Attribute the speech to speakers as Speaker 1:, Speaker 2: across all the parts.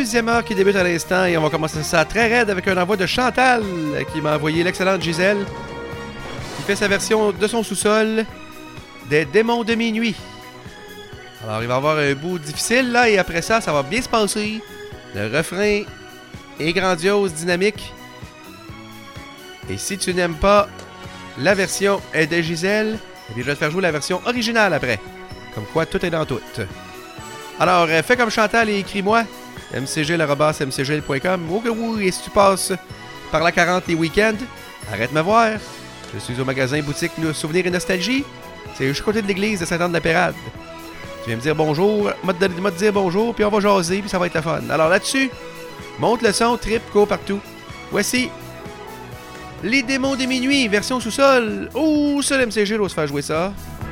Speaker 1: deuxième heure qui débute à l'instant et on va commencer ça très raide avec un envoi de Chantal qui m'a envoyé l'excellente Gisèle qui fait sa version de son sous-sol des Démons de minuit. Alors il va y avoir un bout difficile là et après ça, ça va bien se passer. Le refrain est grandiose, dynamique. Et si tu n'aimes pas la version de Gisèle, eh bien, je vais te faire jouer la version originale après. Comme quoi, tout est dans tout. Alors, fais comme Chantal et écris-moi. mcgil@mcgil.com. Oh que oui, et si tu passes par la 40 les week-ends, arrête de me voir. Je suis au magasin boutique Souvenirs et Nostalgie. C'est juste à côté de l'église de Sainte-Anne-de-la-Pérade. Tu viens me dire bonjour, m'a te dire bonjour, puis on va jaser, puis ça va être le fun. Alors là-dessus, monte le son, trip, cours partout. Voici Les Démons des Minuit, version sous-sol. Oh, seul MCG ose faire jouer ça.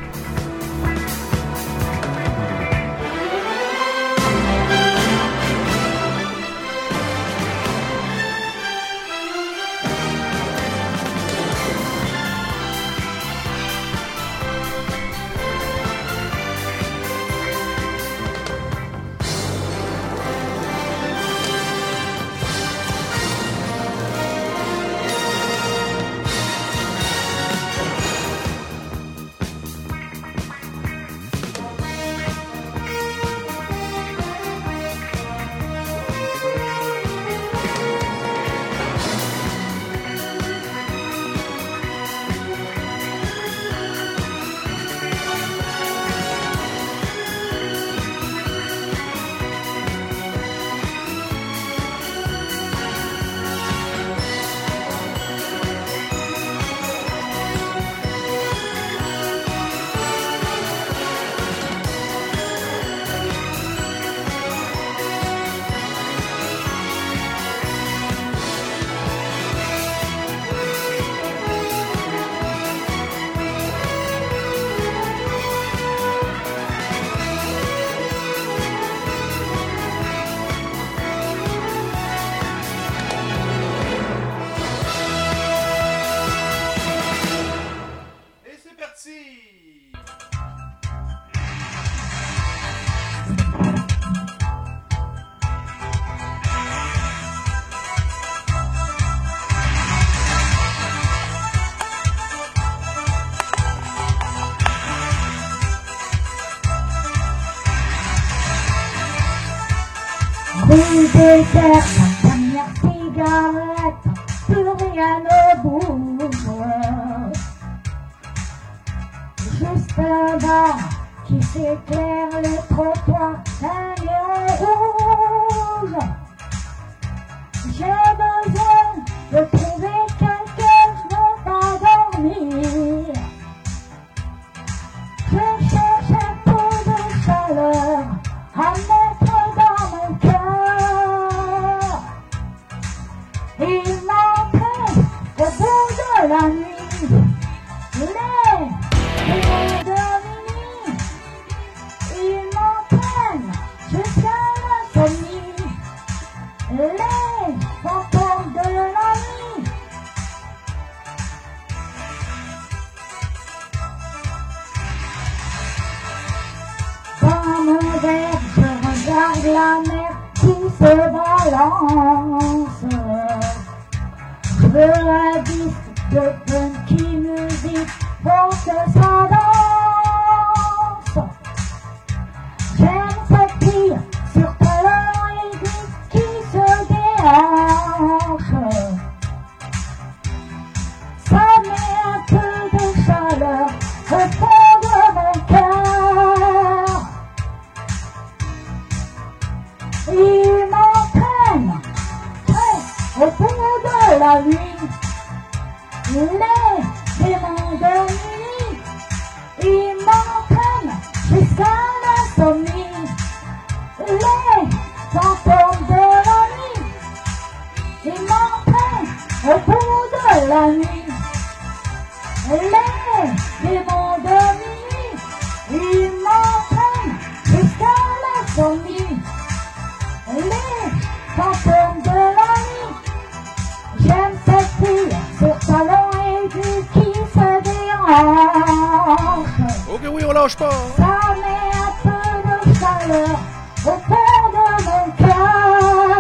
Speaker 2: Rue des terres, la dernière cigarette, plus rien ne bouge. Juste un bar qui s'éclaire le trottoir d'un néon rouge. J'ai besoin de trouver quelqu'un pour m'endormir. Je cherche un peu de chaleur à mettre dans mon cœur. Il m'entraîne au bout de la nuit, les démons de minuit. Il m'entraîne jusqu'à l'insomnie, les fantômes de la nuit. Dans mon verre, je regarde la mer qui se balance. Je veux un disque de funky music pour que ça danse. J'aime cette fille sur talon aiguë qui se déhanche. Ça met un peu de chaleur au fond de mon cœur. Il m'entraîne au bout de la nuit. Les démons de minuit. Il m'entraîne jusqu'à l'insomnie. Les fantômes de la nuit. Il m'entraîne au bout de la nuit. Les démons de minuit. Il m'entraîne jusqu'à l'insomnie. Les fantômes de la nuit. J'aime cette fille sur talon aigu qui se déhanche.
Speaker 1: Ok, oui, on lâche pas.
Speaker 2: Ça met un peu de chaleur au fond de mon cœur.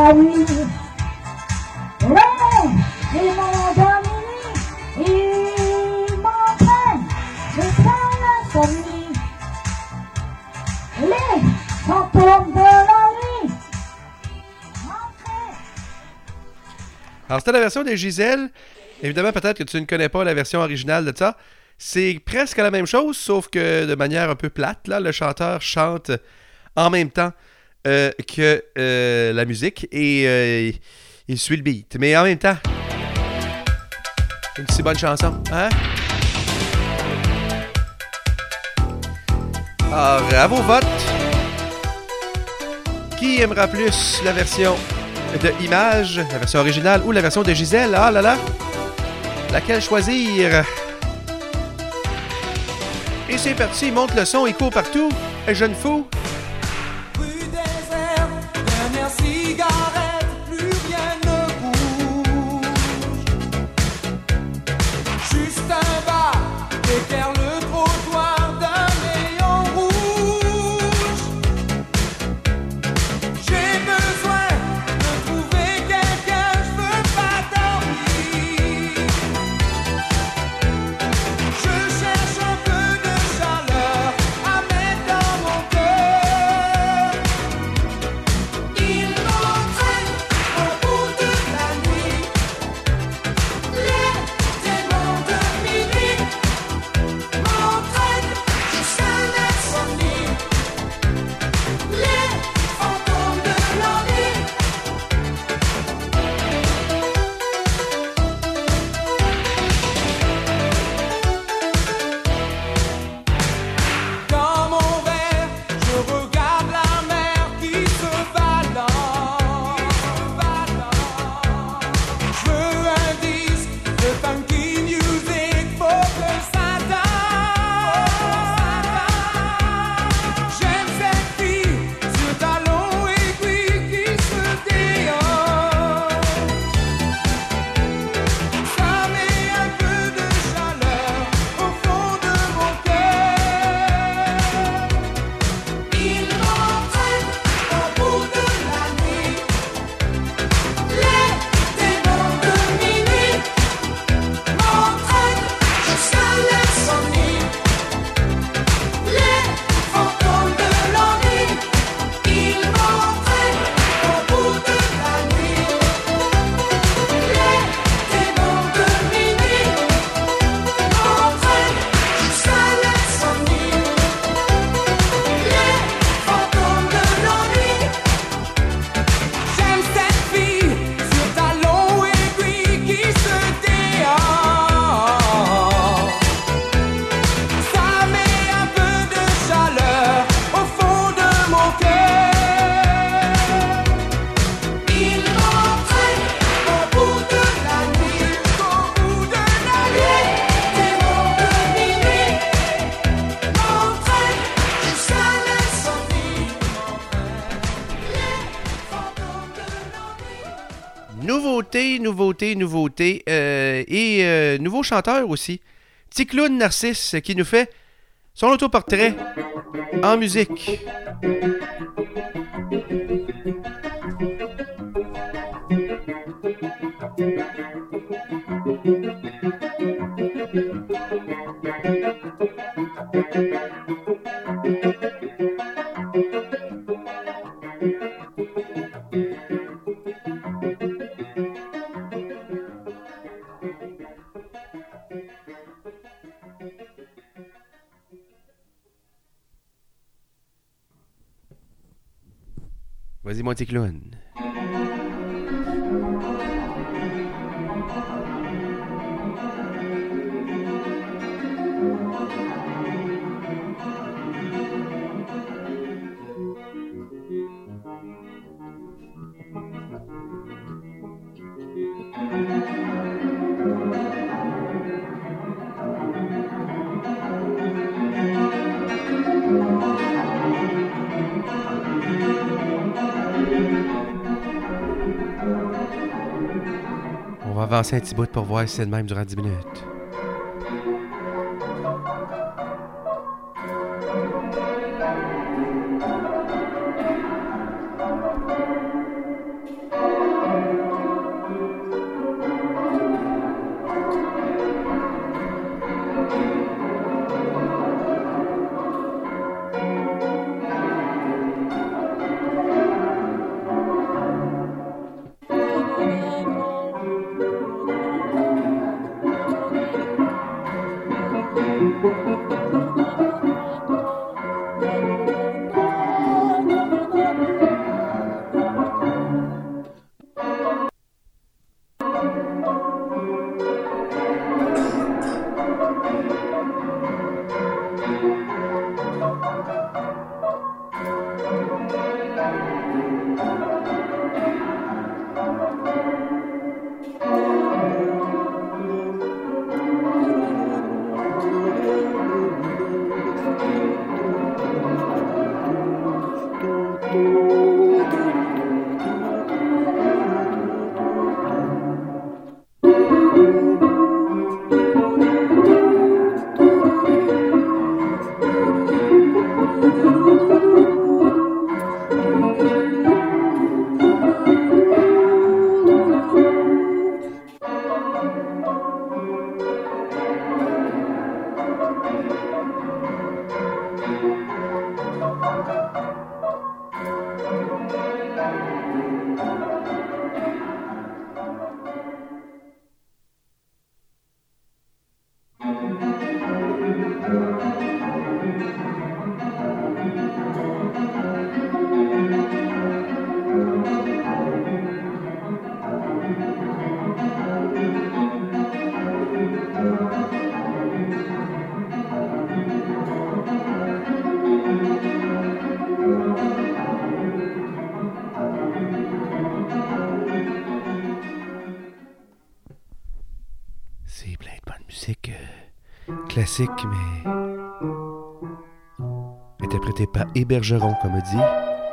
Speaker 2: la nuit. Les démons de minuit, ils m'entraînent jusqu'à l'insomnie. Les fantômes de la nuit m'entraînent.
Speaker 1: Alors, c'était la version de Gisèle. Évidemment, peut-être que tu ne connais pas la version originale de ça. C'est presque la même chose, sauf que de manière un peu plate. Là, le chanteur chante en même temps que la musique et il suit le beat. Mais en même temps, une si bonne chanson, hein? Alors, à vos votes, qui aimera plus la version de Image, la version originale ou la version de Gisèle? Ah là là! Laquelle choisir? Et c'est parti, monte le son, il court partout. Un jeune fou.
Speaker 3: Rue désert, dernière cigarette, plus rien ne bouge. Juste un bar, éclaire le trottoir d'un néon rouge. J'ai besoin de trouver quelqu'un, je veux pas dormir. Je cherche un peu de chaleur à mettre dans mon cœur. Il m'entraîne au bout de la nuit. Les démons de minuit m'entraînent jusqu'à l'insomnie. Les fantômes de l'ennui. Dans mon verre, je regarde la mer qui se balance. Je veux un disque de funky music, faut que ça danse. J'aime cette fille sur talons aiguilles qui se déhanche. Ça met un peu de chaleur au fond de mon cœur. Il m'entraîne au bout de la nuit. Les démons de minuit m'entraînent jusqu'à l'insomnie. Les fantômes de l'ennui. Ils m'entraînent au bout de la nuit. Les démons de minuit m'entraînent jusqu'à l'insomnie. Les fantômes de l'ennui. J'aime cette fille sur talons aiguilles qui se déhanche. Ça met un peu de chaleur au fond de mon cœur. Il m'entraîne au bout de la nuit, au bout de la nuit. Démons de minuit m'entraînent jusqu'à l'insomnie. Les fantômes de l'ennui.
Speaker 1: Nouveauté. Et nouveau chanteur aussi. Petit clown Narcisse qui nous fait son autoportrait en musique. Vas-y, mon petit clown. On va avancer un petit bout pour voir si c'est le même durant 10 minutes. thématique classique, mais interprétée par Hébergeron, comme on dit.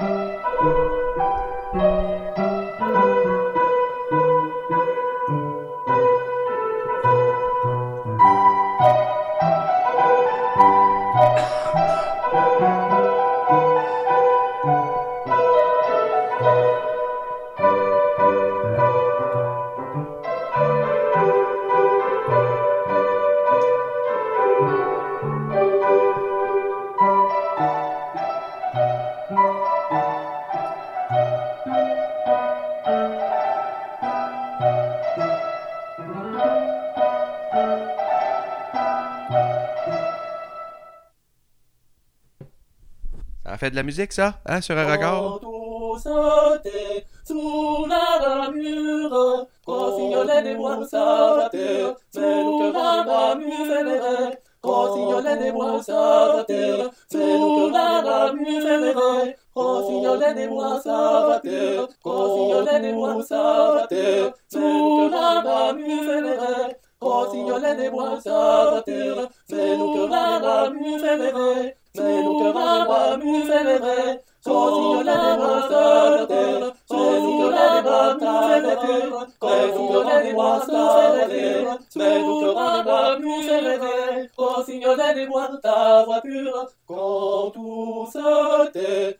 Speaker 1: Ça fait de la musique, ça, hein, sur un raccord?
Speaker 4: Quand tout sautait sous la ramure, rossignolait des bois savateurs, mais nous que la ramure fédérait. Rossignolait des bois savateurs, mais nous que la ramure fédérait. Rossignolait des bois savateurs, rossignolait des bois savateurs, mais nous que la ramure fédérait. Rossignolait des bois savateurs, mais nous que la ramure fédérait. Mais nous que la ramure fédérait. Rossignolait des bois savateurs, rossignolait des bois savateurs, rossignolait des bois savateurs, mais nous que la ramure fédérait. Rossignolait des bois ta voiture, quand tout se tait.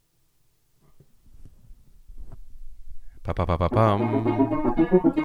Speaker 1: Pam.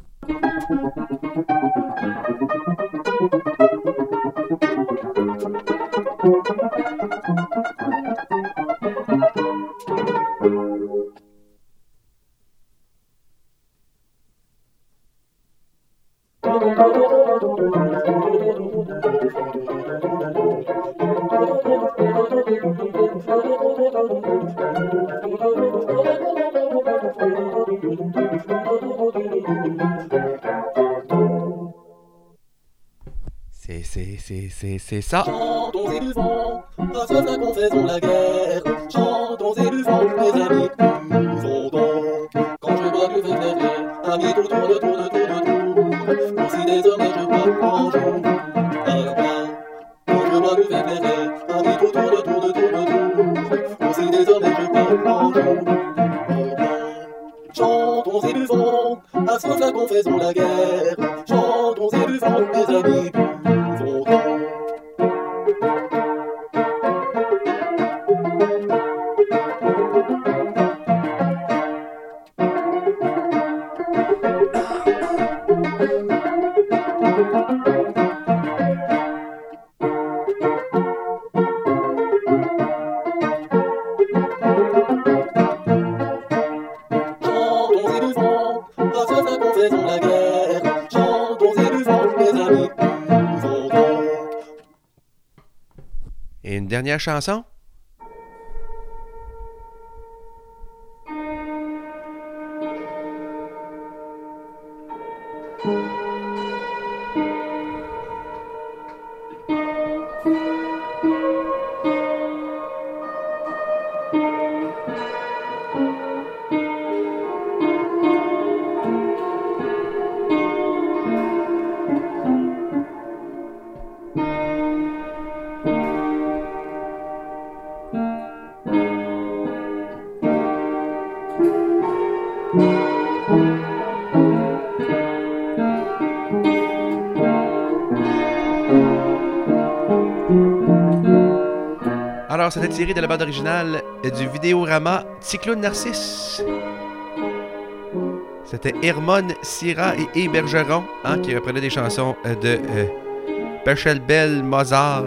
Speaker 1: C'est ça.
Speaker 4: Chantons et buvons, à ce flacon faisons la guerre. Chantons et buvons, mes amis, buvons donc. Quand je bois, je fais rêver, amis, tour de tour. Aussi désormais je bois en jour. Quand je bois, je fais rêver, amis, tour de tour. Aussi désormais je bois en jour. Chantons et buvons, à ce flacon faisons la guerre. Chantons et buvons, mes amis, buvons donc.
Speaker 1: Et une dernière chanson? Alors, c'était tiré de la bande originale du vidéorama Cyclone Narcisse. C'était Hermone, Syrah et Hébergeron qui reprenaient des chansons de Pachelbel, Mozart,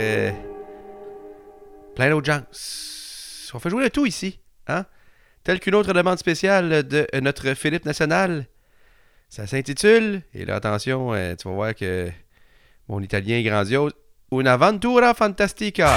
Speaker 1: plein d'autres gens. On fait jouer le tout ici, hein? Telle qu'une autre demande spéciale de notre Philippe National. Ça s'intitule, et là, attention, tu vas voir que mon italien est grandiose, Un'avventura fantastica.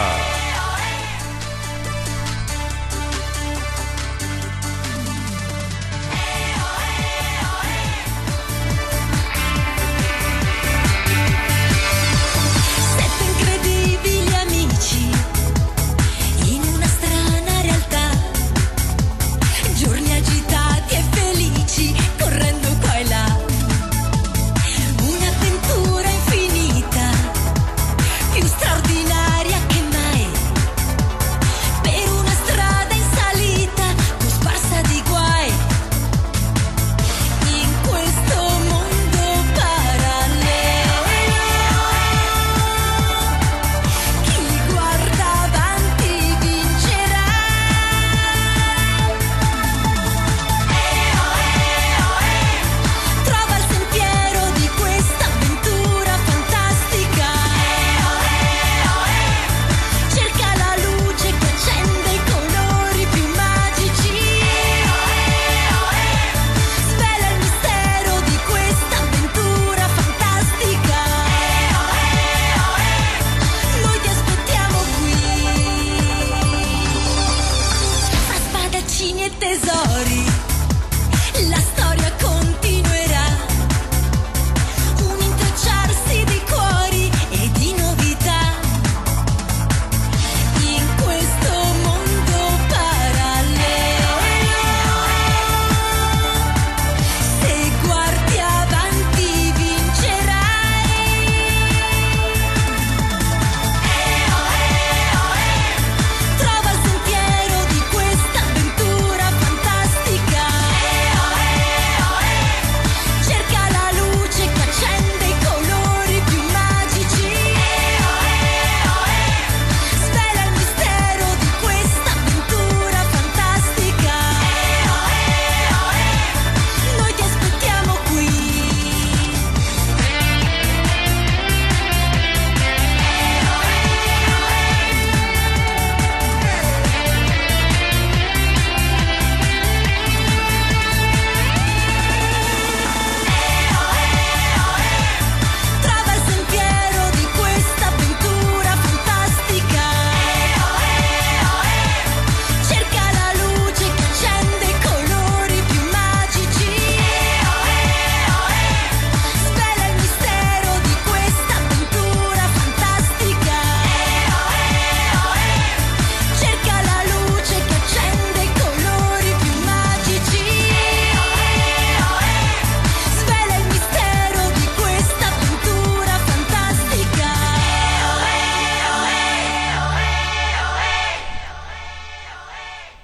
Speaker 5: Un'avventura infinita.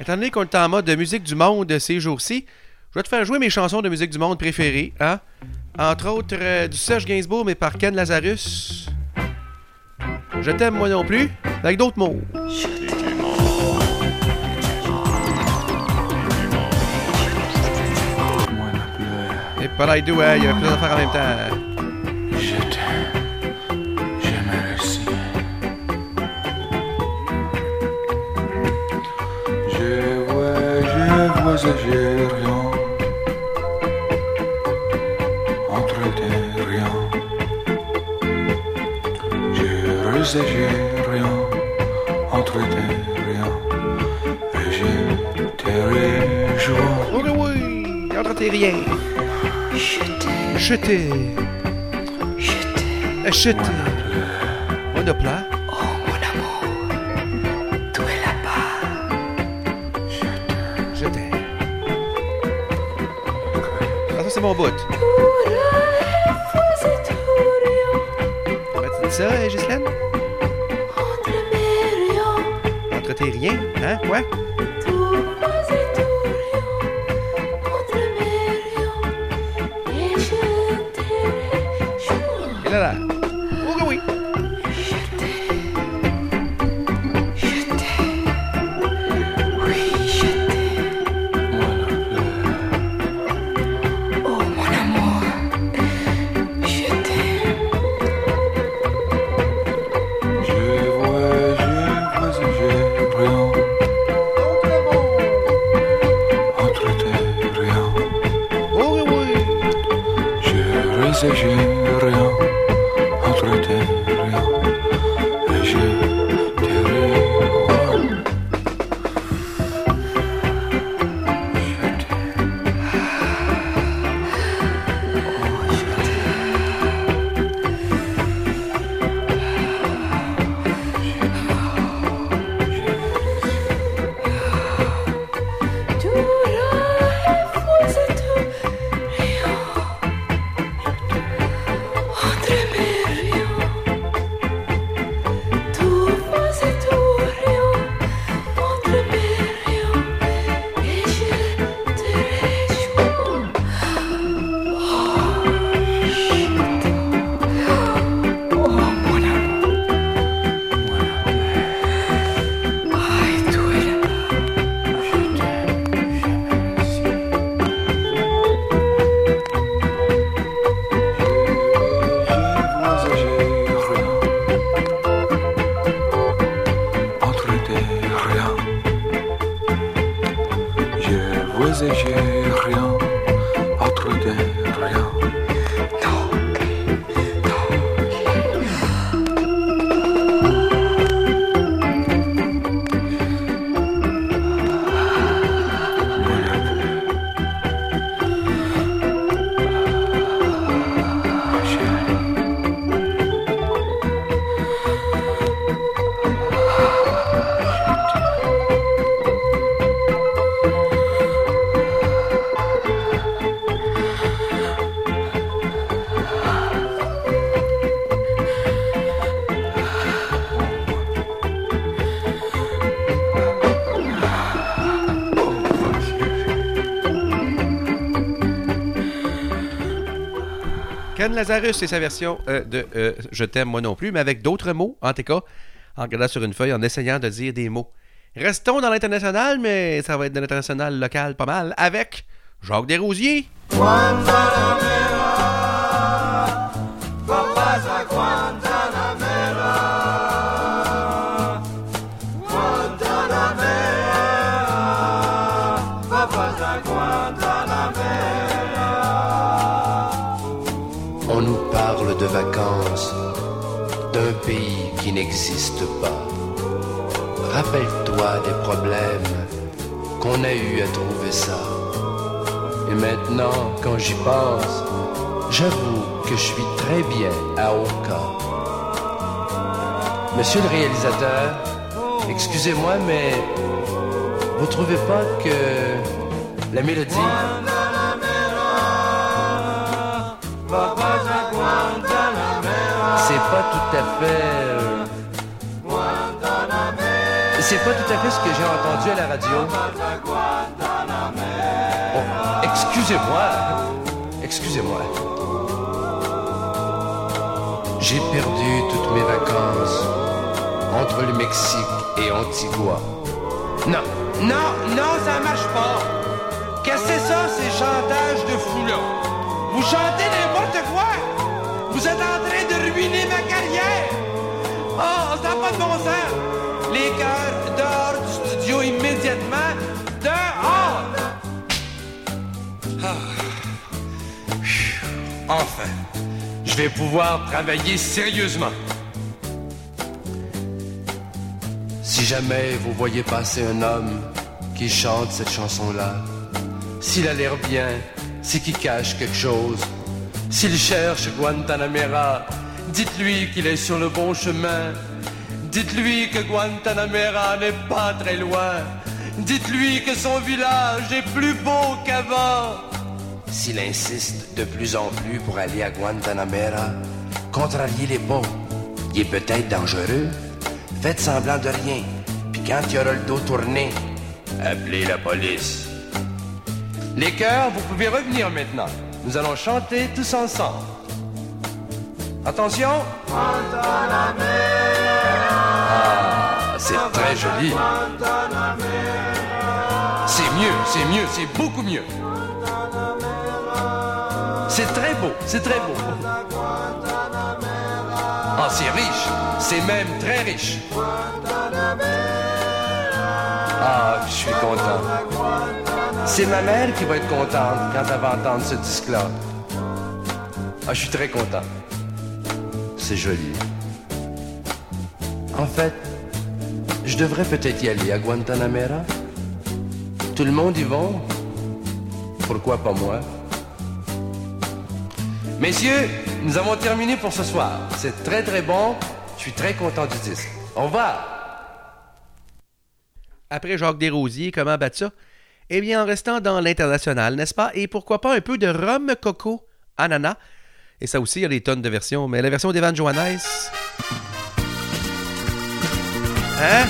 Speaker 1: Étant donné qu'on est en mode de musique du monde ces jours-ci, je vais te faire jouer mes chansons de musique du monde préférées. Hein? Entre autres, du Serge Gainsbourg, mais par Ken Lazarus. Je t'aime moi non plus, avec d'autres mots. Et pas do, hein, il y avait plusieurs affaires en même temps.
Speaker 5: Je t'aime, j'aimerais si. Je vois et j'ai rien. Entre tes rien. Je j'ai rien. Entre tes rien. Et je te rejoins.
Speaker 1: Oh oui, entre tes rien. Je t'ai. Mon plat.
Speaker 6: Oh mon amour, tu es là-bas.
Speaker 1: Je t'ai. Ah, ça, c'est mon bout. Tu dis ça, Ghislaine? Entre tes rien, hein? Quoi? Et là, là. Oh oui!
Speaker 5: J'ai rien entre tes rien et je te rejoins.
Speaker 1: Ken Lazarus et sa version de Je t'aime moi non plus, mais avec d'autres mots, en tout cas, en regardant sur une feuille, en essayant de dire des mots. Restons dans l'international, mais ça va être de l'international local pas mal, avec Jacques Desrosiers.
Speaker 7: On nous parle de vacances d'un pays qui n'existe pas. Rappelle-toi des problèmes qu'on a eu à trouver ça. Et maintenant, quand j'y pense, j'avoue que je suis très bien à Oka. Monsieur le réalisateur, excusez-moi, mais vous trouvez pas que la mélodie... C'est pas tout à fait... C'est pas tout à fait ce que j'ai entendu à la radio. Oh, excusez-moi. J'ai perdu toutes mes vacances entre le Mexique et Antigua. Non, ça marche pas. Qu'est-ce que c'est ça, ces chantages de fous-là? Vous chantez n'importe quoi. Vous êtes en train de ruiner ma carrière. Oh, ça n'a pas de bon sens. Les cœurs dehors du studio immédiatement. Dehors! Enfin, je vais pouvoir travailler sérieusement. Si jamais vous voyez passer un homme qui chante cette chanson-là, s'il a l'air bien, c'est qu'il cache quelque chose. S'il cherche Guantanamera, dites-lui qu'il est sur le bon chemin. Dites-lui que Guantanamera n'est pas très loin. Dites-lui que son village est plus beau qu'avant. S'il insiste de plus en plus pour aller à Guantanamera, contrariez-les pas. Il est peut-être dangereux. Faites semblant de rien. Puis quand il aura le dos tourné, appelez la police. Les chœurs, vous pouvez revenir maintenant. Nous allons chanter tous ensemble. Attention. Ah, c'est très joli. C'est mieux, c'est beaucoup mieux. C'est très beau. Ah, c'est riche, c'est même très riche. Ah, je suis content. C'est ma mère qui va être contente quand elle va entendre ce disque-là. Ah, je suis très content. C'est joli. En fait, je devrais peut-être y aller à Guantanamera. Tout le monde y va. Pourquoi pas moi? Messieurs, nous avons terminé pour ce soir. C'est très très bon. Je suis très content du disque. Au revoir.
Speaker 1: Après Jacques Desrosiers, comment battre ça? Eh bien, en restant dans l'international, n'est-ce pas? Et pourquoi pas un peu de rhum coco ananas? Et ça aussi, il y a des tonnes de versions. Mais la version d'Evan Johannes... Hein?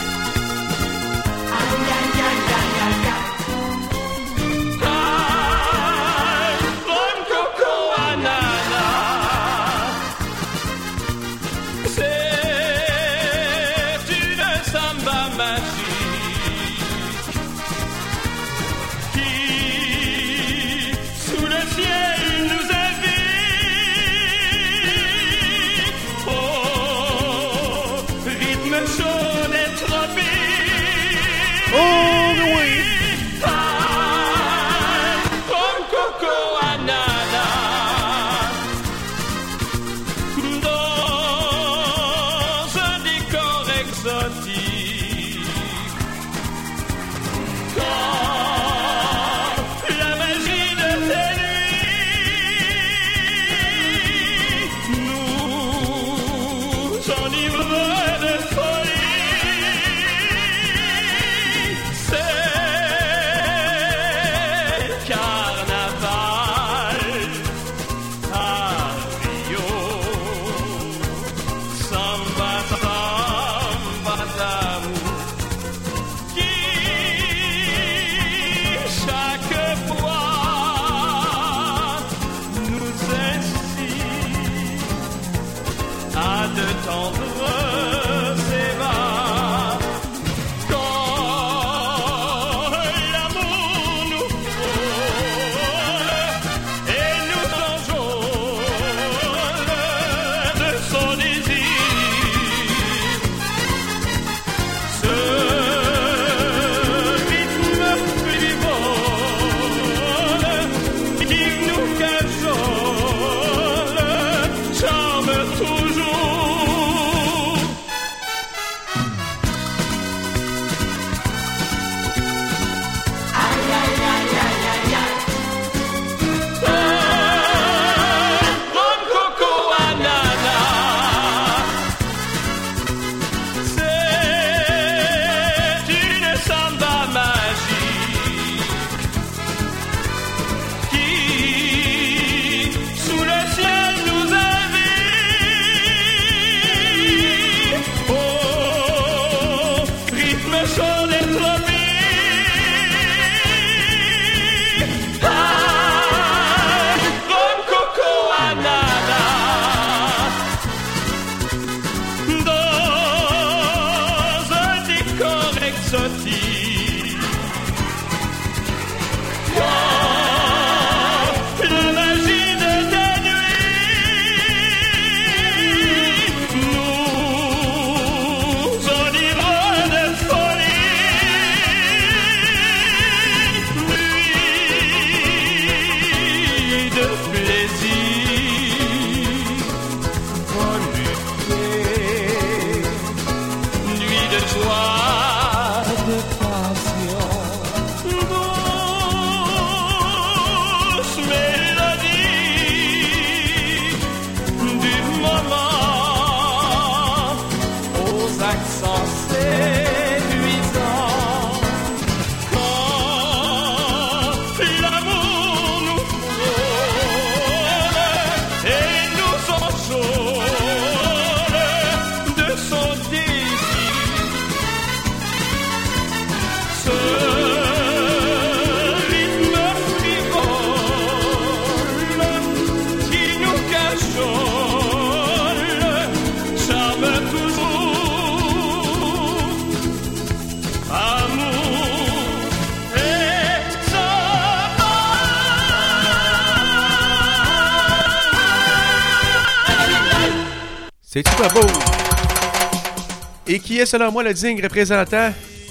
Speaker 1: C'est super beau. Et qui est selon moi le digne représentant?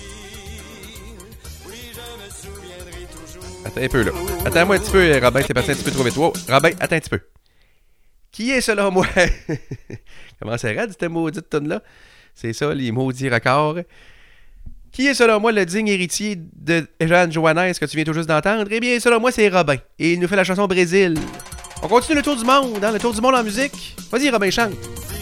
Speaker 1: Attends un peu là. Attends-moi un petit peu, Robin, t'es parti un petit peu trop vite. Wow, Robin, attends un petit peu. Qui est selon moi? Comment c'est raide cette maudite tonne-là? C'est ça, les maudits records. Qui est selon moi le digne héritier de Jeanne Johannes que tu viens tout juste d'entendre? Eh bien, selon moi, c'est Robin. Et il nous fait la chanson Brésil. On continue le tour du monde, hein? Le tour du monde en musique. Vas-y, Robin, chante.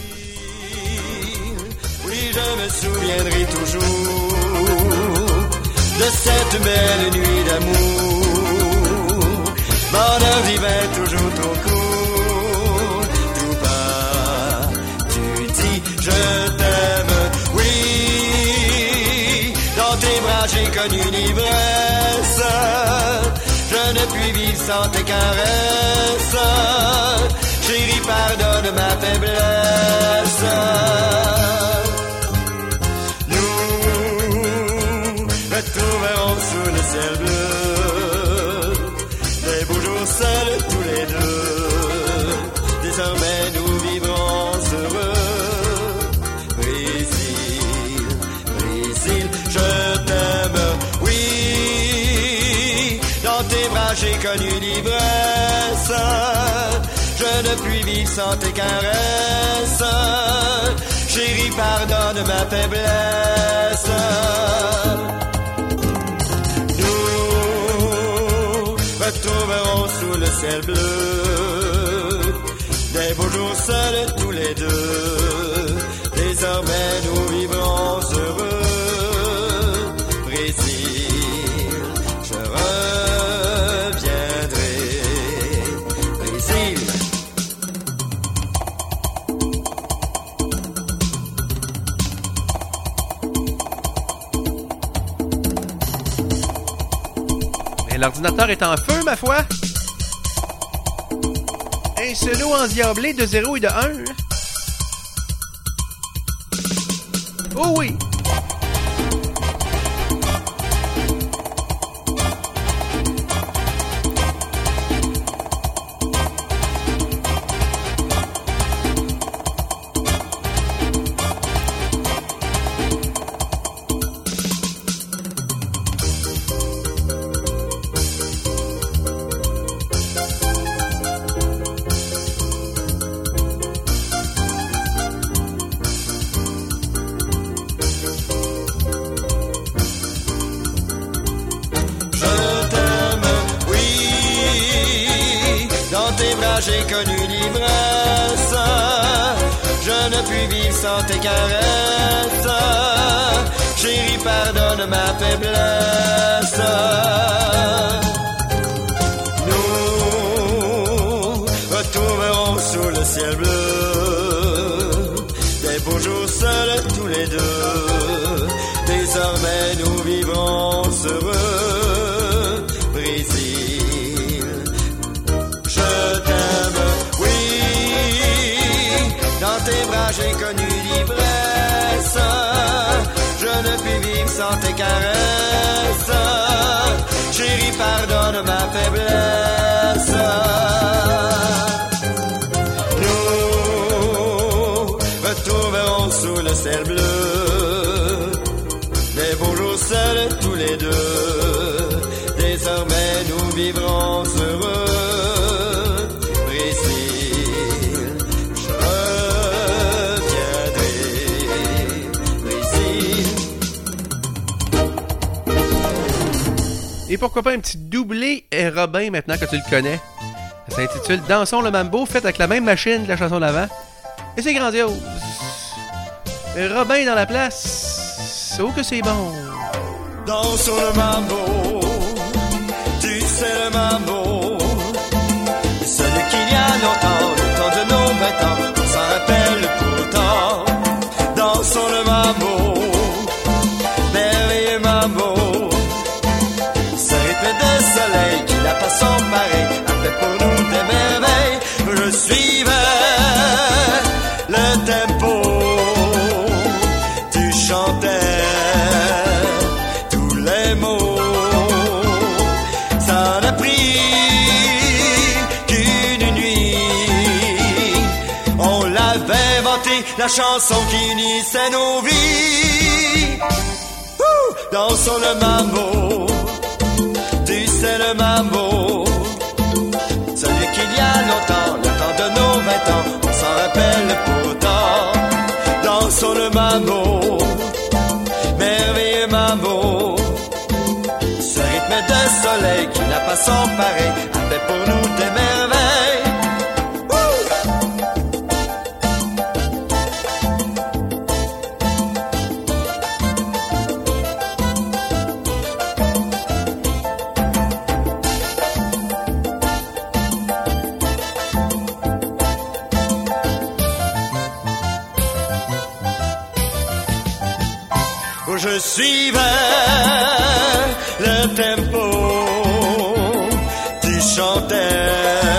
Speaker 8: Oui, je me souviendrai toujours de cette belle nuit d'amour. Bonheur divin toujours ton cours. Tout bas, tu dis je t'aime. Oui, dans tes bras j'ai connu l'ivresse. Je ne puis vivre sans tes caresses. Chérie, pardonne ma faiblesse. Retrouverons sous le ciel bleu des beaux jours seuls tous les deux. Désormais nous vivrons heureux. Brésil, Brésil, je t'aime. Oui, dans tes bras j'ai connu l'ivresse. Je ne puis vivre sans tes caresses. Chérie, pardonne ma faiblesse. Retrouverons sous le ciel bleu des beaux jours seuls tous les deux. Désormais nous vivrons heureux. Brésil, je reviendrai. Brésil.
Speaker 1: L'ordinateur est en feu, ma foi. Un solo endiablé de 0 et de 1. Oh oui!
Speaker 8: J'ai connu l'ivresse. Je ne puis vivre sans tes caresses. Chérie, pardonne ma faiblesse. Nous retrouverons sous le ciel bleu des beaux jours seuls tous les deux. Désormais nous vivrons heureux. Brésil, je t'aime, oui. Dans tes bras j'ai connu l'ivresse. Je ne puis vivre sans tes caresses. Chérie, pardonne ma faiblesse. Nous retrouverons sous le ciel bleu des beaux jours seuls tous les deux. Désormais nous vivrons heureux. Brésil, je reviendrai. Brésil.
Speaker 1: Et pourquoi pas un petit doublé Robin maintenant que tu le connais. Ça s'intitule Dansons le Mambo, fait avec la même machine que la chanson d'avant. Et c'est grandiose. Robin dans la place. Oh que c'est bon.
Speaker 8: Dansons le mambo, tu sais le mambo. Celui qu'il y a longtemps, le temps de nos 20 ans, on s'en rappelle pourtant. Dansons le mambo, merveilleux mambo. Ce rythme de soleil qui n'a pas son pareil, a fait pour nous des merveilles. Je suivais le tempo, tu chantais tous les mots. Ça n'a pris la chanson qui unissait nos vies. Dansons le mambo, tu sais le mambo, celui qu'il y a longtemps, le temps de nos 20 ans, on s'en rappelle pourtant. Dansons le mambo, merveilleux mambo, ce rythme de soleil qui n'a pas son pareil, a fait pour nous des merveilles. Je suivais le tempo, tu chantais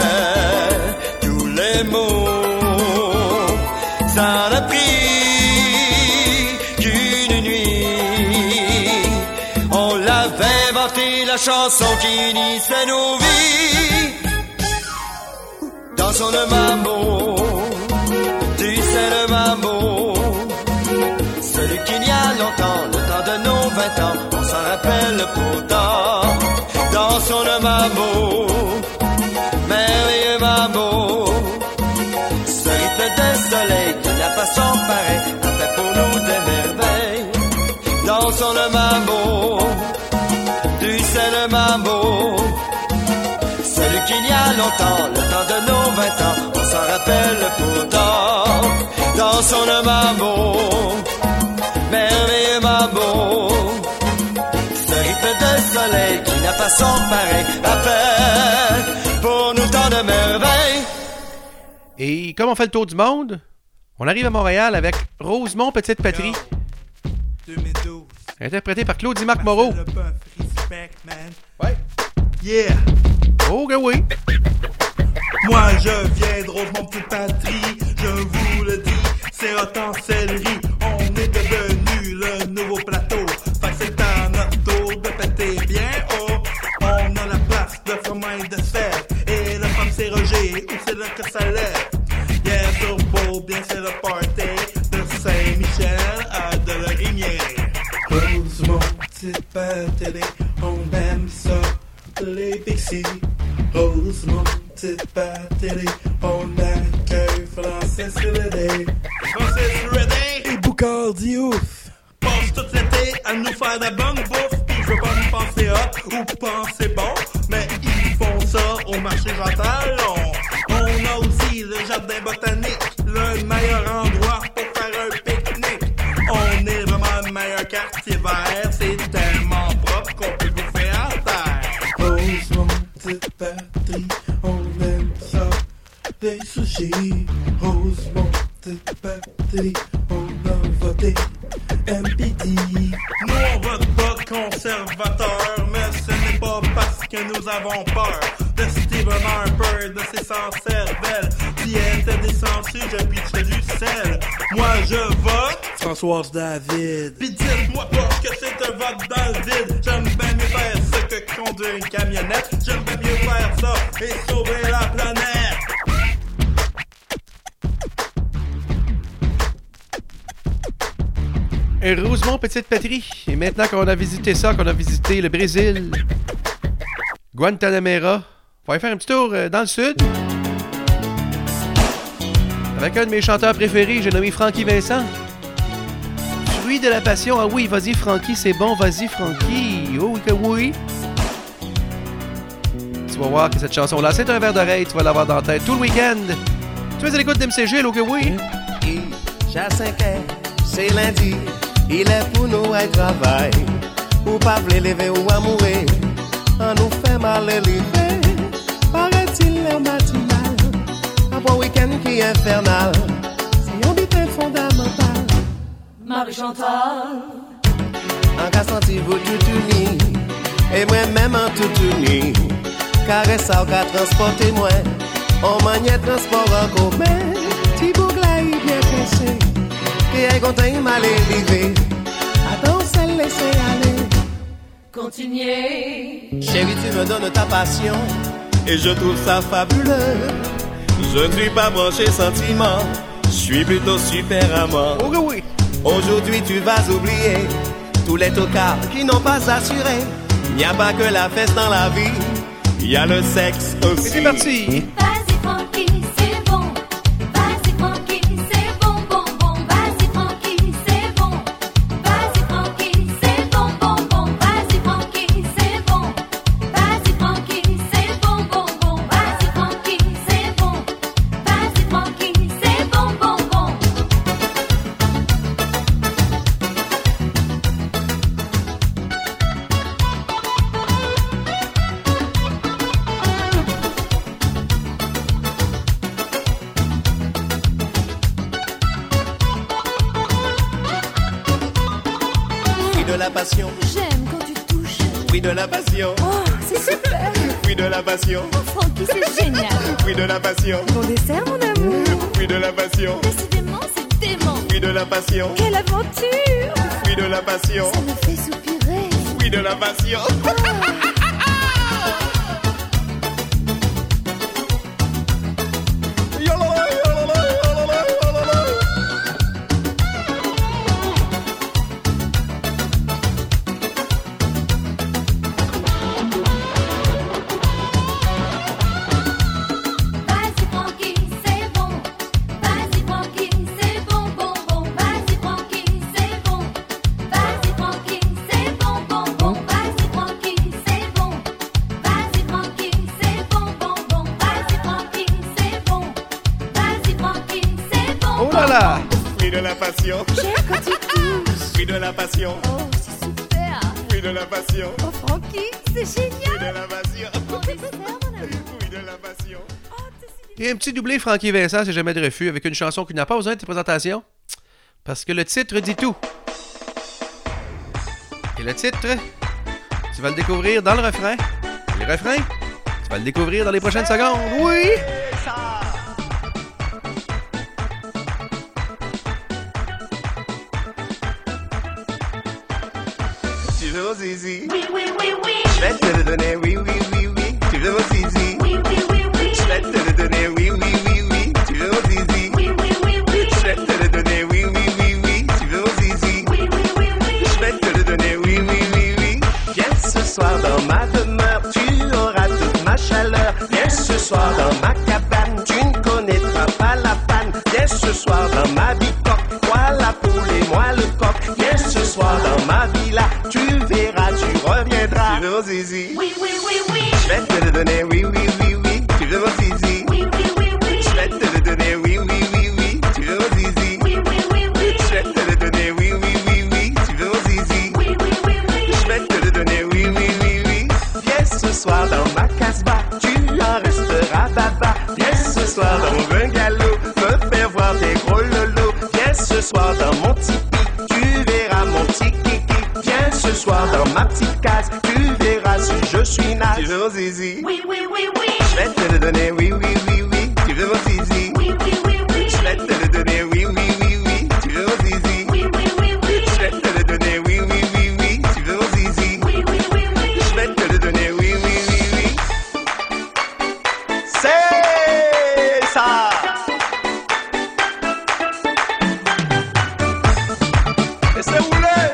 Speaker 8: tous les mots, ça n'a pris qu'une nuit, on l'avait inventé la chanson qui unissait nos vies. Dansons le mambo, tu sais le mambo, celui qu'il y a longtemps, le temps de nos 20 ans, on s'en rappelle pourtant. Dansons le mambo, merveilleux mambo, ce rythme de soleil qui n'a pas son pareil, a fait pour nous des merveilles. Dansons le mambo, tu sais le mambo, celui qu'il y a longtemps, le temps de nos 20 ans, on s'en rappelle pourtant. Dansons le mambo, merveilleux mambo, ce rythme de soleil qui n'a pas son pareil, a fait pour nous tant de merveilles.
Speaker 1: Et comme on fait le tour du monde, on arrive à Montréal avec Rosemont Petite Patrie,
Speaker 9: 2012.
Speaker 1: interprété par Claudie Marc Moreau.
Speaker 9: Respect, man.
Speaker 1: Ouais.
Speaker 9: Yeah.
Speaker 1: Oh que oui.
Speaker 9: Moi je viens de Rosemont Petite Patrie, je vous le dis, c'est hot en céleri. On est devenu le nouveau plateau, fait que c'est à notre tour de péter bien haut. On a la place de fromage de sphère, et le femme c'est Roger, où c'est là que ça lève. Yeah, turbo, bien c'est le party de Saint-Michel à de la Rimière. Rosemont Petite Patrie, on aime ça, les pixies. Rosemont Petite Patrie, on accueille Francis Reday. Francis Reday et Boucardi ouf. Passe tout l'été à nous faire de la bonne bouffe. Pis je veux pas nous penser hot ou penser bon, mais ils font ça au marché Jean-Talon. On a aussi le jardin botanique, le meilleur endroit pour faire un pique-nique. On est vraiment le meilleur quartier vert, c'est tellement propre qu'on peut bouffer à terre. Rosemont Petite Patrie, on aime ça, des sushis. Rosemont Petite Patrie, on a voté MPD. Nous on vote pas conservateur, mais ce n'est pas parce que nous avons peur de Stephen Harper, de ses sans-cervelles. Si elle était descendue, je pitcherais du sel. Moi je vote Françoise David. Pis dites-moi pas que c'est un vote dans le vide. J'aime bien mieux faire ça que conduire une camionnette. J'aime bien mieux faire ça et sauver la planète.
Speaker 1: Rosemont Petite Patrie. Et maintenant qu'on a visité ça, qu'on a visité le Brésil, Guantanamera, on va aller faire un petit tour dans le sud. Avec un de mes chanteurs préférés, j'ai nommé Francky Vincent. Fruit de la passion. Ah oui, vas-y Francky, c'est bon, vas-y Francky. Oh oui que oui. Tu vas voir que cette chanson-là, c'est un verre d'oreille, tu vas l'avoir dans la tête tout le week-end. Tu es à l'écoute d'MCG, oh que oui.
Speaker 10: J'ai 5 ans, c'est lundi, il est pour nous à travail. Ou pas vle lever ou à mourir, on nous fait mal élever. Paraît-il le matinal, un bon week-end qui est infernal. C'est un but fondamental.
Speaker 2: Marie-Chantal,
Speaker 10: En cas senti vous tout uni, et moi-même en tout uni. Caresse ça ou qu'à transporter moi, on maniait transport en commun. Ti bougla y bien pressé, qui est content il m'a l'élevé. Attends, c'est laisser aller.
Speaker 2: continuez.
Speaker 10: Chérie, tu me donnes ta passion, et je trouve ça fabuleux. Je ne suis pas branché sentiment, Je suis plutôt super amant.
Speaker 1: Oh oui.
Speaker 10: Aujourd'hui tu vas oublier tous les tocards qui n'ont pas assuré. Il n'y a pas que la fête dans la vie, il y a le sexe aussi.
Speaker 1: C'est parti.
Speaker 2: Vas-y Francky, c'est bon. Vas-y Francky, c'est bon, bon, bon. Vas-y Francky, c'est bon. Vas-y Francky, c'est bon, bon, bon. Vas-y Francky, c'est bon. Vas-y Francky, c'est bon, bon, bon. Vas-y Francky, c'est bon. Vas-y Francky, c'est bon, bon, bon.
Speaker 10: Fruit de la passion,
Speaker 2: J'aime quand tu touches.
Speaker 10: fruit de la passion,
Speaker 2: Oh, c'est super.
Speaker 10: fruit de la passion,
Speaker 2: Oh, Francky, c'est génial.
Speaker 10: fruit de la passion,
Speaker 2: Bon dessert, mon amour.
Speaker 10: fruit de la passion,
Speaker 2: Décidément, c'est dément.
Speaker 10: fruit de la passion,
Speaker 2: Quelle aventure.
Speaker 10: fruit de la passion,
Speaker 2: Ça me fait soupirer.
Speaker 10: fruit de la passion.
Speaker 2: Vas-y Francky, c'est bon. Vas-y Francky, c'est bon, bon, bon. Vas-y Francky, c'est bon. Vas-y Francky, c'est bon, bon, bon. Vas-y Francky, c'est bon. Vas-y Francky, c'est bon, bon, bon. Vas-y Francky, c'est bon. Vas-y Francky, c'est bon.
Speaker 1: Oh là là.
Speaker 10: Fruit de la passion,
Speaker 2: J'aime quand tu touches.
Speaker 10: fruit de la passion,
Speaker 2: Oh, c'est super.
Speaker 10: fruit de la passion,
Speaker 2: Oh Francky, c'est
Speaker 10: fruit
Speaker 2: génial.
Speaker 10: de la passion,
Speaker 2: Bon dessert, mon amour.
Speaker 10: fruit de la passion.
Speaker 2: Oh, t'es si
Speaker 1: Et un petit doublé Francky Vincent, c'est jamais de refus, avec une chanson qui n'a pas besoin de présentation. Parce que le titre dit tout. Et le titre, tu vas le découvrir dans le refrain. Et le refrain, tu vas le découvrir dans les prochaines secondes. Oui!
Speaker 10: Tu veux mon zizi,
Speaker 2: Oui, oui, oui, oui.
Speaker 10: je vais te le donner, oui, oui, oui, oui. Tu veux mon zizi,
Speaker 2: Oui, oui, oui, oui.
Speaker 10: je vais te le donner, oui, oui, oui, oui. Tu veux mon zizi,
Speaker 2: Oui, oui, oui, oui.
Speaker 10: je vais te le donner, oui, oui, oui, oui. Tu veux mon zizi,
Speaker 2: Oui, oui, oui, oui.
Speaker 10: je vais te le donner, oui, oui, oui, oui. Viens ce soir dans ma demeure, tu auras toute ma chaleur. Viens ce soir dans ma cabane, tu ne connaîtras pas la panne. Viens ce soir dans ma bicoque, toi la poule et moi le coq. Viens ce soir dans ma villa, tu verras, tu reviendras. Tu veux mon zizi,
Speaker 2: Oui, oui, oui, oui.
Speaker 10: je vais te le donner, oui, oui, oui, oui. Tu veux mon zizi,
Speaker 2: Oui, oui, oui, oui.
Speaker 10: je vais te le donner, oui, oui, oui, oui. Tu veux mon zizi,
Speaker 2: Oui, oui, oui, oui.
Speaker 10: je vais te le donner, oui, oui, oui, oui. Tu veux mon zizi,
Speaker 2: Oui, oui, oui, oui.
Speaker 10: je vais te le donner, oui, oui, oui, oui. Viens ce soir dans ma casbah, tu en resteras baba. Viens ce soir dans mon bungalow, me faire voir tes gros lolos. Viens ce soir dans mon tipi, tu verras mon petit kiki. Viens ce soir dans ma petite case, tu verras si je suis naze. Tu veux mon zizi,
Speaker 2: Oui, oui, oui, oui.
Speaker 10: je vais te le donner, oui, oui, oui, oui. Tu veux mon zizi,
Speaker 2: Oui, oui, oui, oui.
Speaker 10: je vais te le donner, oui, oui, oui, oui. Tu veux mon zizi,
Speaker 2: Oui, oui, oui, oui.
Speaker 10: je vais te le donner, oui, oui, oui, oui. Tu veux mon zizi,
Speaker 2: Oui, oui, oui, oui.
Speaker 10: je vais te le donner, oui, oui, oui, oui. C'est ça. Laissez rouler.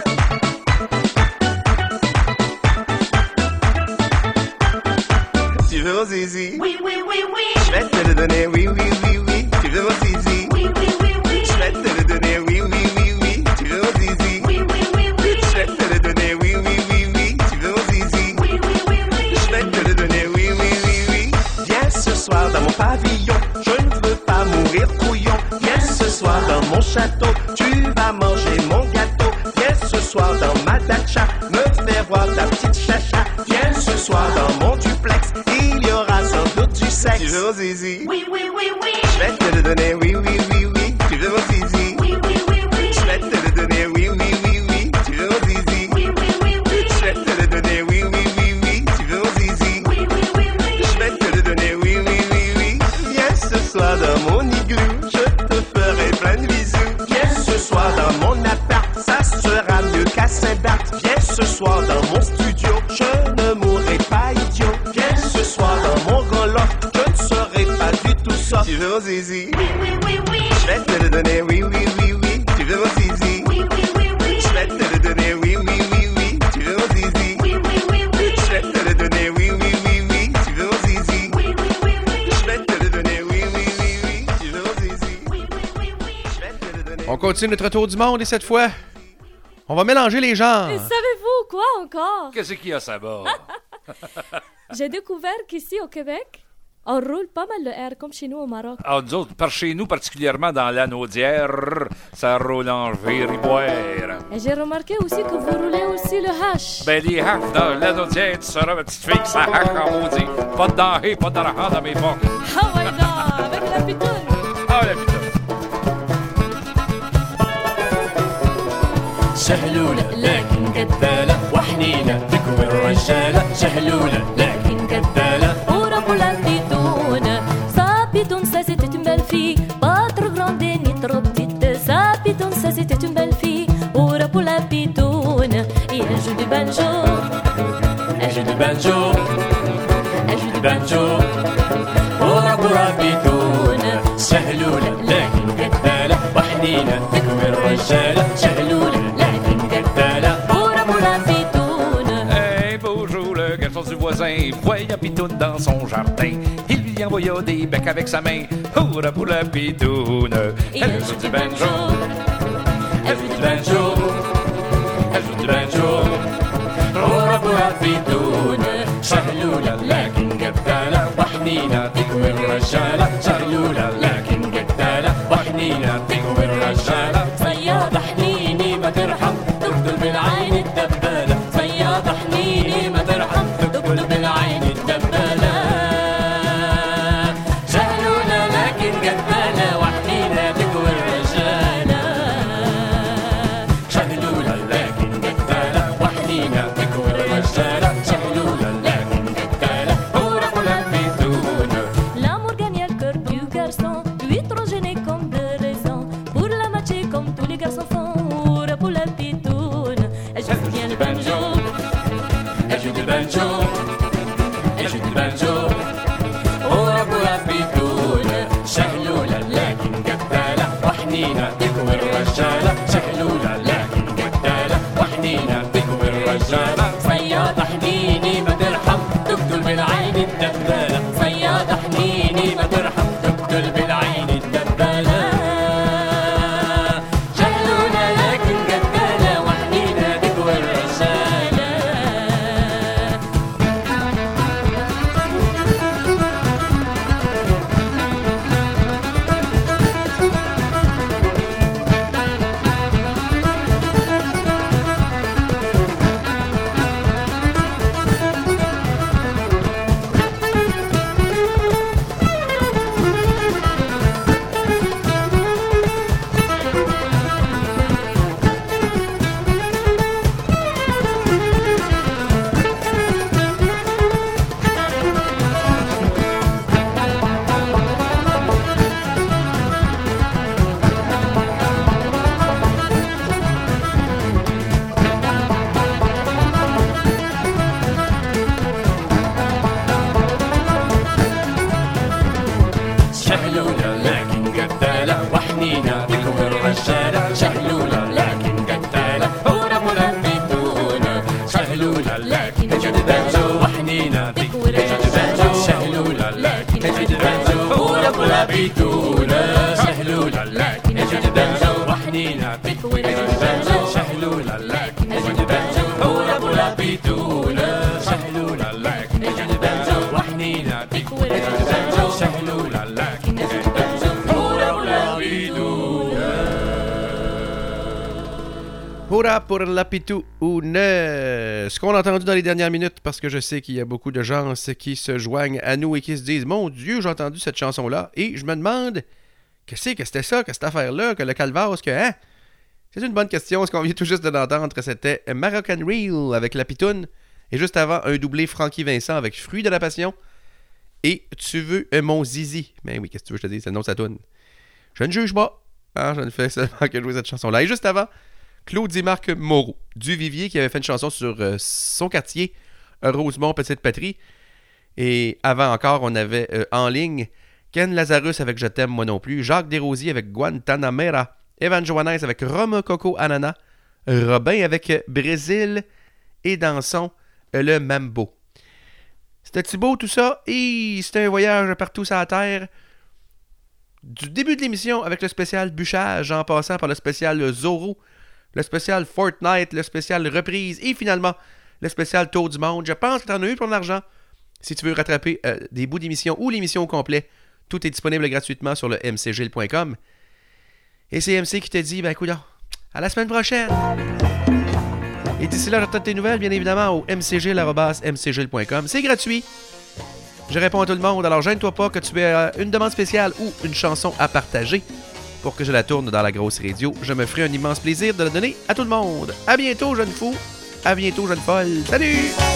Speaker 10: Tu veux mon zizi,
Speaker 2: Oui, oui, oui, oui.
Speaker 10: je vais te le donner, oui, oui, oui, oui. Tu veux mon zizi,
Speaker 2: Oui, oui, oui, oui.
Speaker 10: je vais te le donner, oui, oui, oui, oui. Tu veux mon zizi,
Speaker 2: Oui, oui, oui, oui.
Speaker 10: je vais te le donner, oui, oui, oui, oui. Tu veux mon zizi,
Speaker 2: Oui, oui, oui, oui.
Speaker 10: je vais te le donner, oui, oui, oui, oui. Viens ce soir dans mon pavillon, je ne veux pas mourir couillon. Viens ce soir dans mon château, tu vas manger mon gâteau. Viens ce soir dans ma dacha, me faire voir ta petite chacha. Viens ce soir dans mon duplex, il y aura sans doute du sexe. Tu veux mon zizi,
Speaker 2: Oui, oui, oui, oui.
Speaker 10: je vais te le donner, oui, oui, oui, oui. Tu veux mon zizi,
Speaker 2: Oui, oui, oui, oui.
Speaker 10: je vais te le donner, oui, oui, oui, oui. Tu veux mon zizi,
Speaker 2: Oui, oui, oui, oui.
Speaker 10: je vais te le donner, oui, oui, oui, oui. Tu veux mon zizi,
Speaker 2: Oui, oui, oui, oui.
Speaker 10: je vais te le donner, oui, oui, oui, oui. Viens ce soir dans mon igloo, je te ferai plein de bisous. Viens ce soir dans mon appart, ça sera mieux qu'à Saint-Barth. Viens ce soir dans mon studio, je ne mourrai pas idiot. Viens ce soir dans mon grand loft, je ne serai pas du tout soft. Tu veux mon zizi? Oui, oui, oui, oui. Je vais te le donner, oui, oui, oui, oui. Tu veux mon zizi? Oui, oui, oui, oui. Je vais te le donner, oui, oui, oui, oui. Tu veux mon zizi? Oui, oui, oui, oui. Je vais te le donner, oui, oui, oui, oui. Tu veux mon zizi? Oui, oui, oui, oui. Je vais te le donner, oui, oui, oui, oui. Tu veux mon zizi? Oui, oui, oui, oui. Je vais te le donner.
Speaker 1: On continue notre tour du monde et cette fois, on va mélanger les genres.
Speaker 11: Et savez-vous quoi encore?
Speaker 12: Qu'est-ce qu'il y a, ça bas?
Speaker 11: J'ai découvert qu'ici au Québec, on roule pas mal le R comme chez nous au Maroc.
Speaker 12: Ah, nous autres, par chez nous, particulièrement dans l'Anaudière, ça roule en viriboire.
Speaker 11: Et j'ai remarqué aussi que vous roulez aussi le H.
Speaker 12: Ben, les haches dans l'Anaudière, tu seras ma petite fille, ça hache en maudit. Pas de danger, pas d'argent dans mes poches.
Speaker 11: Ah ouais, non, avec la pitoune.
Speaker 12: Ah, la pitoune.
Speaker 4: شهلولة لكن قتالة وحنينة تكوي الرجالة شهلولة لكن قتالة
Speaker 11: Ora pour la pitoune, sa pitoune, ça c'était une belle fille, pas trop grande ni trop petite. Sa pitoune, ça c'était une belle fille. Ora pour la pitoune, et elle joue du banjo.
Speaker 4: Elle joue du banjo Elle joue du banjo ورا برا بيتونة شهلولة لكن قتالة وحنينة تكوي الرجالة شهلولة لكن قتالة
Speaker 11: Ora pour la pitoune.
Speaker 12: Un beau jour, le garçon du voisin voyait Pitoune dans son jardin. Il lui envoya des becs avec sa main. Hurrah pour la Pitoune. Elle joue du banjo.
Speaker 4: Elle joue du banjo Elle joue du banjo ورا برا بيتونة شهلولة لكن قتالة وحنينة تكوي الرجالة شهلولة لكن قتالة وحنينة تكوي الرجالة صيادة حنيني ما ترحم تقتل بالعين الدبالة صيادة حنيني ما ترحم تقتل بالعين الدبالة شهلولة لكن قتالة وحنينة تكوي الرجالة شهلولة لكن قتالة وحنينة تكوي الرجالة شهلولة لكن قتالة ورا برا بيتونة
Speaker 11: L'amour gagne le cœur du garçon, lui trop gêné comme de raison. Pour la matcher comme tous les garçons font, ora pour la pitoune. Elle joue bien le banjo.
Speaker 4: Elle joue du banjo Elle joue du banjo ورا برا بيتونة شهلولة لكن قتالة وحنينة تكوي الرجالة شهلولة لكن قتالة وحنينة تكوي الرجالة صيادة حنيني ما ترحم تقتل بالعين الدبالة صيادة حنيني ما ترحم تقتل بالعين الدبالة شهلولة لكن قتالة وحنينة تكوي الرجالة شهلولة لكن قتالة وحنينة تكوي الرجالة شهلولة لكن قتالة ورا برا بيتونة شهلولة لكن تجد بانجو وحنينة تكوي الرجالة شهلولة لكن تجد بانجو ورا برا بيتونة شهلولة لكن تجد بانجو وحنينة تكوي الرجالة شهلولة لكن تجد بانجو ورا برا بيتونة شهلولة لكن تجد بانجو وحنينة تكوي الرجالة شهلولة لكن تجد بانجو ورا برا بيتونة
Speaker 1: Hurrah pour la pitoune! Ce qu'on a entendu dans les dernières minutes, parce que je sais qu'il y a beaucoup de gens qui se joignent à nous et qui se disent « Mon Dieu, j'ai entendu cette chanson-là, et je me demande, qu'est-ce que c'était ça, que cette affaire-là, que le calvaire, que, hein? » C'est une bonne question, ce qu'on vient tout juste de l'entendre, c'était Moroccan Reel avec la pitoune, et juste avant, un doublé Francky Vincent avec Fruit de la Passion, et Tu veux mon zizi. Mais oui, qu'est-ce que tu veux que je te dise, c'est le nom de sa toune. Je ne juge pas, hein, je ne fais seulement que jouer cette chanson-là. Et juste avant, Claudie-Marc Moreau, du Vivier, qui avait fait une chanson sur son quartier, Rosemont, Petite Patrie. Et avant encore, on avait en ligne Ken Lazarus avec Je t'aime moi non plus, Jacques Desrosiers avec Guantanamera, Evan Johannes avec Roma Coco Anana, Robin avec Brésil et Danson le Mambo. C'était-tu beau tout ça? Et c'était un voyage partout sur la Terre. Du début de l'émission avec le spécial bûchage, en passant par le spécial Zorro, le spécial Fortnite, le spécial reprise et finalement le spécial Tour du monde. Je pense que tu en as eu pour l'argent. Si tu veux rattraper des bouts d'émission ou l'émission au complet, tout est disponible gratuitement sur le mcgil.com. Et c'est MC qui te dit, ben coudonc, à la semaine prochaine! Et d'ici là, j'attends tes nouvelles, bien évidemment, au mcgil.com. C'est gratuit. Je réponds à tout le monde, alors gêne-toi pas que tu aies une demande spéciale ou une chanson à partager pour que je la tourne dans la grosse radio. Je me ferai un immense plaisir de la donner à tout le monde. À bientôt, jeune fou. À bientôt, jeune folle. Salut!